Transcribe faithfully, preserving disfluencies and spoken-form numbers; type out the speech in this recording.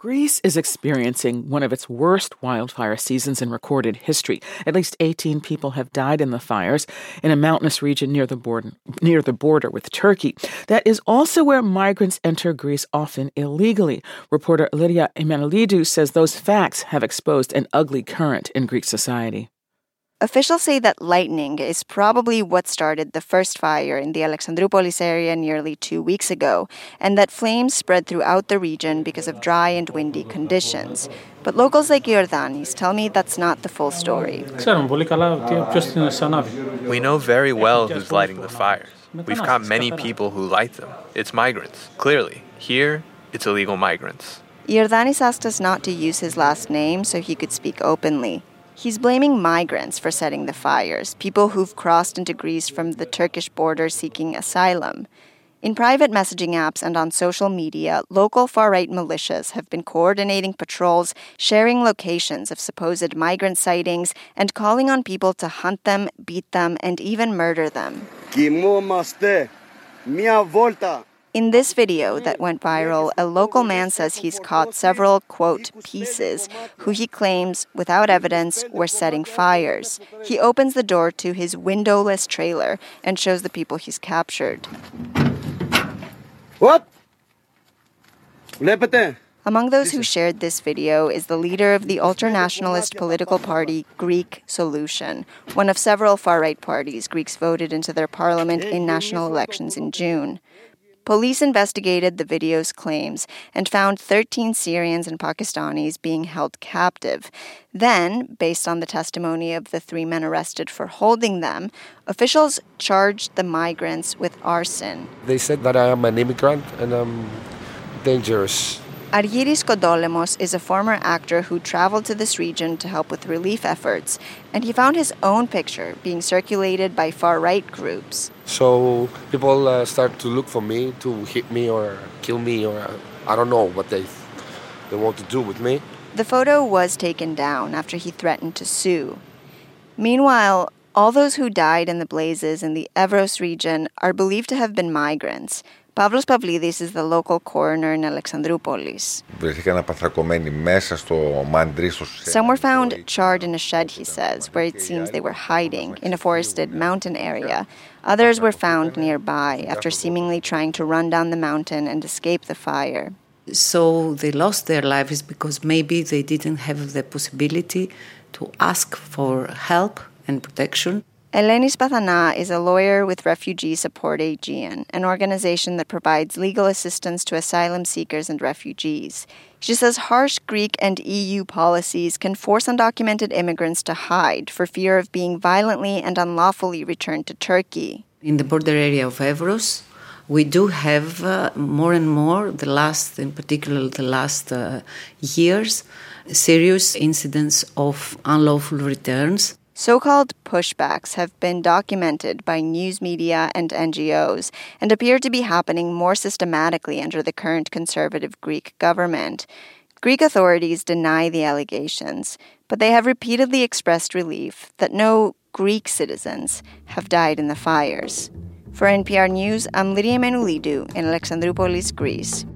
Greece is experiencing one of its worst wildfire seasons in recorded history. At least eighteen people have died in the fires in a mountainous region near the border, near the border with Turkey. That is also where migrants enter Greece, often illegally. Reporter Lydia Emanuelidou says those facts have exposed an ugly current in Greek society. Officials say that lightning is probably what started the first fire in the Alexandroupolis area nearly two weeks ago, and that flames spread throughout the region because of dry and windy conditions. But locals like Iordanis tell me that's not the full story. We know very well who's lighting the fires. We've caught many people who light them. It's migrants, clearly. Here, it's illegal migrants. Iordanis asked us not to use his last name so he could speak openly. He's blaming migrants for setting the fires, people who've crossed into Greece from the Turkish border seeking asylum. In private messaging apps and on social media, local far-right militias have been coordinating patrols, sharing locations of supposed migrant sightings, and calling on people to hunt them, beat them, and even murder them. In this video that went viral, a local man says he's caught several, quote, pieces, who he claims, without evidence, were setting fires. He opens the door to his windowless trailer and shows the people he's captured. What? Among those who shared this video is the leader of the ultra-nationalist political party Greek Solution, one of several far-right parties Greeks voted into their parliament in national elections in June. Police investigated the video's claims and found thirteen Syrians and Pakistanis being held captive. Then, based on the testimony of the three men arrested for holding them, officials charged the migrants with arson. They said that I am an immigrant and I'm dangerous. Argyris Kodolemos is a former actor who traveled to this region to help with relief efforts, and he found his own picture being circulated by far-right groups. So people uh, start to look for me, to hit me or kill me, or uh, I don't know what they, they want to do with me. The photo was taken down after he threatened to sue. Meanwhile, all those who died in the blazes in the Evros region are believed to have been migrants. Pavlos Pavlidis is the local coroner in Alexandroupolis. Some were found charred in a shed, he says, where it seems they were hiding, in a forested mountain area. Others were found nearby after seemingly trying to run down the mountain and escape the fire. So they lost their lives because maybe they didn't have the possibility to ask for help and protection. Eleni Spathana is a lawyer with Refugee Support Aegean, an organization that provides legal assistance to asylum seekers and refugees. She says harsh Greek and E U policies can force undocumented immigrants to hide for fear of being violently and unlawfully returned to Turkey. In the border area of Evros, we do have uh, more and more, the last, in particular the last uh, years, serious incidents of unlawful returns. So-called pushbacks have been documented by news media and N G Os and appear to be happening more systematically under the current conservative Greek government. Greek authorities deny the allegations, but they have repeatedly expressed relief that no Greek citizens have died in the fires. For N P R News, I'm Lydia Emanuelidou in Alexandroupolis, Greece.